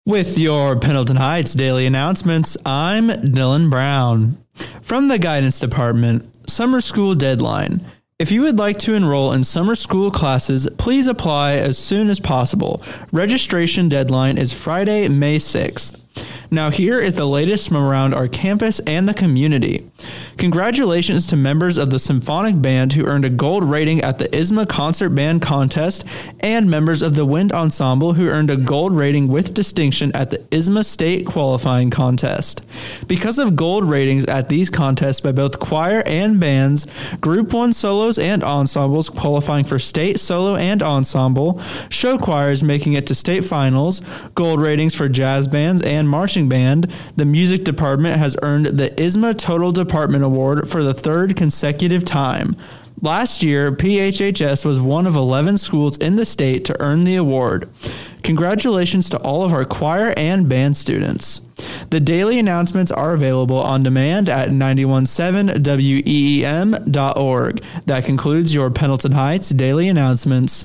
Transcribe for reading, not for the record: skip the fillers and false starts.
With your Pendleton Heights daily announcements, I'm Dylan Brown. From the Guidance Department, Summer School Deadline. If you would like to enroll in summer school classes, please apply as soon as possible. Registration deadline is Friday, May 6th. Now here is the latest from around our campus and the community. Congratulations to members of the symphonic band who earned a gold rating at the ISMA Concert Band Contest and members of the wind ensemble who earned a gold rating with distinction at the ISMA State Qualifying Contest. Because of gold ratings at these contests by both choir and bands, Group 1 solos and ensembles qualifying for state solo and ensemble, show choirs making it to state finals, gold ratings for jazz bands and marching band, the music department has earned the ISMA Total Department Award for the third consecutive time. Last year, PHHS was one of 11 schools in the state to earn the award. Congratulations to all of our choir and band students. The daily announcements are available on demand at 917weem.org. That concludes your Pendleton Heights daily announcements.